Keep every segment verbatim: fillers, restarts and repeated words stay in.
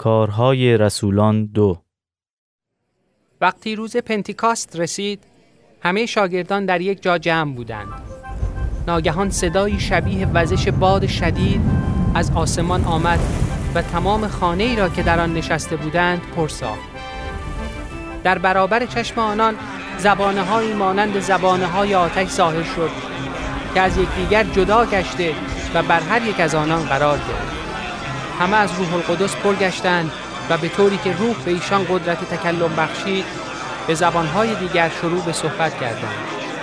کارهای رسولان دو. وقتی روز پنتیکاست رسید، همه شاگردان در یک جا جمع بودند. ناگهان صدایی شبیه وزش باد شدید از آسمان آمد و تمام خانه ای را که در آن نشسته بودند پر ساخت. در برابر چشم آنان زبانه هایی مانند زبانه های آتش ظاهر شد که از یکدیگر جدا گشته و بر هر یک از آنان قرار گرفت. همه از روح القدس پر گشتند و به طوری که روح به ایشان قدرت تکلم بخشید به زبانهای دیگر شروع به صحبت کردند.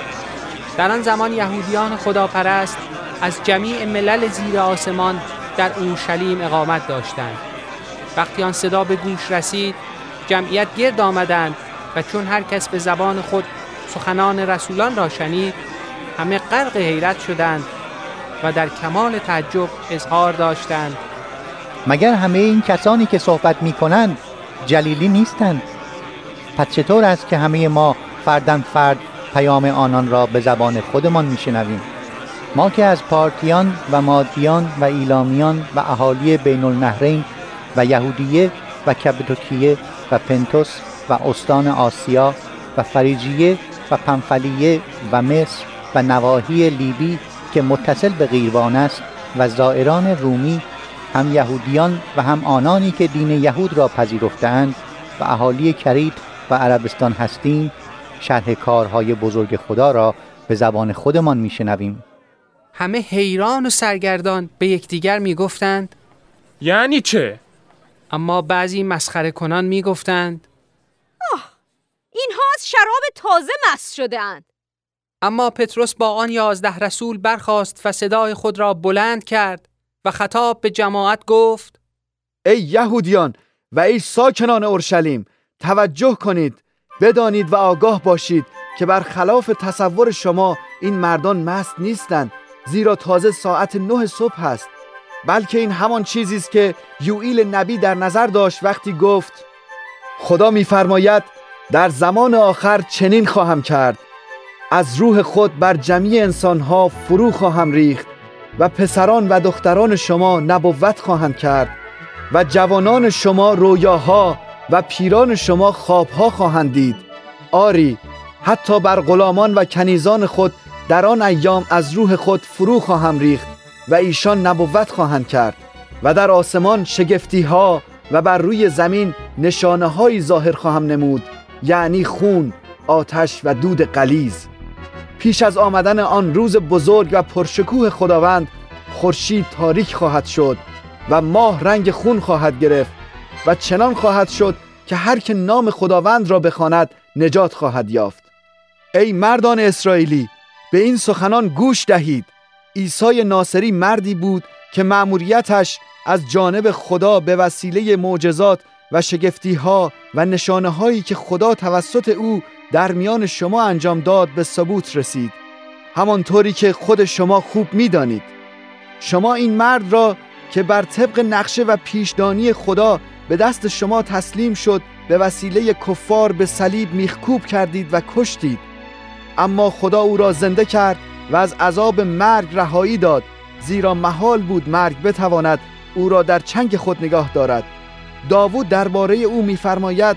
در آن زمان یهودیان خداپرست از جمیع ملل زیر آسمان در اورشلیم اقامت داشتند. وقتی آن صدا به گوش رسید، جمعیت گرد آمدند و چون هر کس به زبان خود سخنان رسولان را شنید، همه غرق حیرت شدند و در کمال تعجب اظهار داشتند: مگر همه این کسانی که صحبت می کنند جلیلی نیستند؟ پس چطور است که همه ما فرداً فرد پیام آنان را به زبان خودمان می شنویم؟ ما که از پارتیان و مادیان و ایلامیان و اهالی بین النهرین و یهودیه و کپادوکیه و پنتوس و استان آسیا و فریجیه و پنفلیه و مصر و نواحی لیبی که متصل به قیروان است و زائران رومی، هم یهودیان و هم آنانی که دین یهود را پذیرفتند و اهالی کریت و عربستان هستیم، شرح کارهای بزرگ خدا را به زبان خودمان میشنویم. همه حیران و سرگردان به یکدیگر میگفتند: یعنی چه؟ اما بعضی مسخره کنان میگفتند: آه، اینها از شراب تازه مست شده‌اند. اما پتروس با آن یازده رسول برخاست و صدای خود را بلند کرد و خطاب به جماعت گفت: ای یهودیان و ای ساکنان اورشلیم، توجه کنید، بدانید و آگاه باشید که برخلاف تصور شما این مردان مست نیستند، زیرا تازه ساعت نه صبح است، بلکه این همان چیزی است که یوئیل نبی در نظر داشت وقتی گفت: خدا می‌فرماید در زمان آخر چنین خواهم کرد، از روح خود بر جمیع انسانها فرو خواهم ریخت و پسران و دختران شما نبوت خواهند کرد و جوانان شما رویاها و پیران شما خوابها خواهند دید. آری، حتی بر غلامان و کنیزان خود در آن ایام از روح خود فرو خواهم ریخت و ایشان نبوت خواهند کرد و در آسمان شگفتی ها و بر روی زمین نشانه هایی ظاهر خواهم نمود، یعنی خون، آتش و دود غلیظ. پیش از آمدن آن روز بزرگ و پرشکوه خداوند، خورشید تاریک خواهد شد و ماه رنگ خون خواهد گرفت و چنان خواهد شد که هر که نام خداوند را بخواند نجات خواهد یافت. ای مردان اسرائیلی، به این سخنان گوش دهید. عیسی ناصری مردی بود که مأموریتش از جانب خدا به وسیله معجزات و شگفتی‌ها و نشانه‌هایی که خدا توسط او در میان شما انجام داد به ثبوت رسید، همانطوری که خود شما خوب می‌دانید. شما این مرد را که بر طبق نقشه و پیشدانی خدا به دست شما تسلیم شد به وسیله کفار به صلیب میخکوب کردید و کشتید، اما خدا او را زنده کرد و از عذاب مرگ رهایی داد، زیرا محال بود مرگ بتواند او را در چنگ خود نگاه دارد. داوود درباره او می‌فرماید: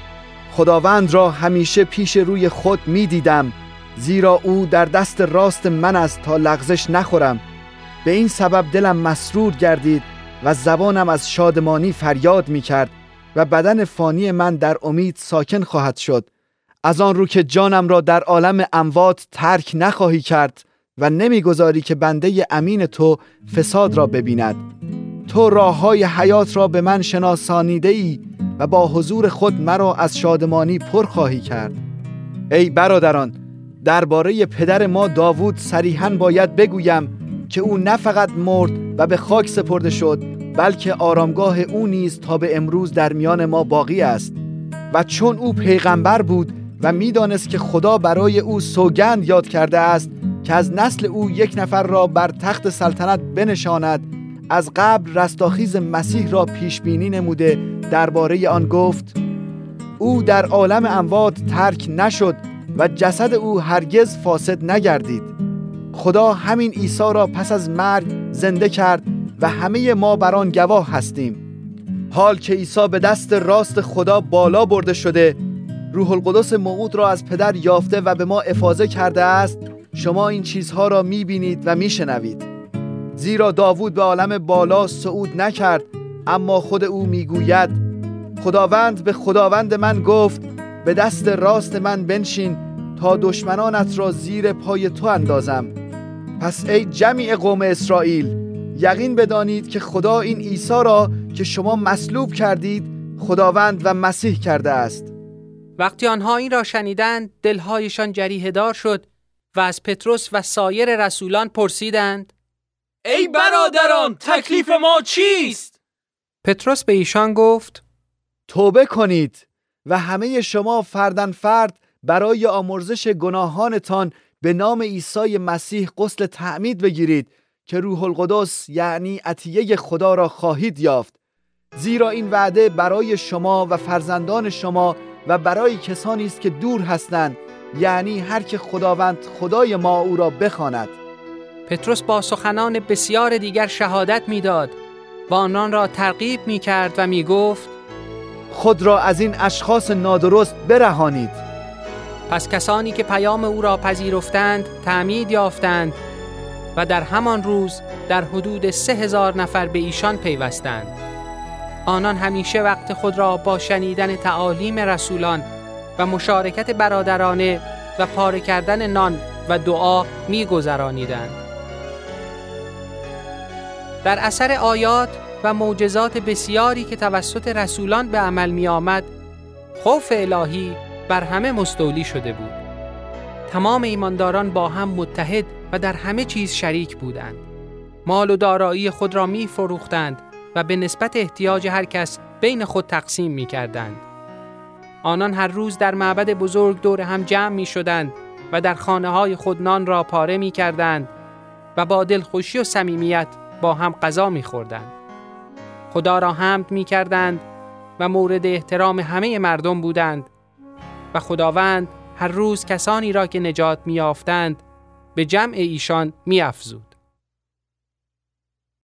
خداوند را همیشه پیش روی خود می‌دیدم، زیرا او در دست راست من است تا لغزش نخورم. به این سبب دلم مسرور گردید و زبانم از شادمانی فریاد می‌کرد و بدن فانی من در امید ساکن خواهد شد، از آن رو که جانم را در عالم اموات ترک نخواهی کرد و نمیگذاری که بنده امین تو فساد را ببیند. تو راه‌های حیات را به من شناسانیده ای و با حضور خود مرا از شادمانی پر خواهی کرد. ای برادران، درباره پدر ما داوود صریحاً باید بگویم که او نه فقط مرد و به خاک سپرده شد، بلکه آرامگاه او نیز تا به امروز در میان ما باقی است. و چون او پیغمبر بود و میدانست که خدا برای او سوگند یاد کرده است که از نسل او یک نفر را بر تخت سلطنت بنشاند، از قبل رستاخیز مسیح را پیش بینی نموده درباره آن گفت: او در عالم اموات ترک نشد و جسد او هرگز فاسد نگردید. خدا همین عیسی را پس از مرگ زنده کرد و همه ما بر آن گواه هستیم. حال که عیسی به دست راست خدا بالا برده شده، روح القدس موعود را از پدر یافته و به ما افاضه کرده است، شما این چیزها را می‌بینید و می‌شنوید. زیرا داوود به عالم بالا صعود نکرد، اما خود او میگوید خداوند به خداوند من گفت به دست راست من بنشین تا دشمنانت را زیر پای تو اندازم. پس ای جمیع قوم اسرائیل، یقین بدانید که خدا این عیسی را که شما مصلوب کردید خداوند و مسیح کرده است. وقتی آنها این را شنیدند دلهایشان جریحه دار شد و از پتروس و سایر رسولان پرسیدند ای برادران، تکلیف ما چیست؟ پتروس به ایشان گفت توبه کنید و همه شما فردن فرد برای آمرزش گناهانتان به نام عیسی مسیح غسل تعمید بگیرید که روح القدس یعنی عطیه خدا را خواهید یافت. زیرا این وعده برای شما و فرزندان شما و برای کسانی است که دور هستند، یعنی هر که خداوند خدای ما او را بخواند. پتروس با سخنان بسیار دیگر شهادت میداد و آنان را ترغیب میکرد و میگفت خود را از این اشخاص نادرست برهانید. پس کسانی که پیام او را پذیرفتند تعمید یافتند و در همان روز در حدود سه هزار نفر به ایشان پیوستند. آنان همیشه وقت خود را با شنیدن تعالیم رسولان و مشارکت برادرانه و پاره کردن نان و دعا می گذرانیدند. در اثر آیات و معجزات بسیاری که توسط رسولان به عمل می آمد، خوف الهی بر همه مستولی شده بود. تمام ایمانداران با هم متحد و در همه چیز شریک بودند. مال و دارایی خود را می فروختند و به نسبت احتیاج هر کس بین خود تقسیم می کردند. آنان هر روز در معبد بزرگ دور هم جمع می شدند و در خانه های خود نان را پاره می کردند و با دلخوشی و صمیمیت با هم غذا می خوردند. خدا را حمد می کردند و مورد احترام همه مردم بودند و خداوند هر روز کسانی را که نجات می یافتند به جمع ایشان می افزود.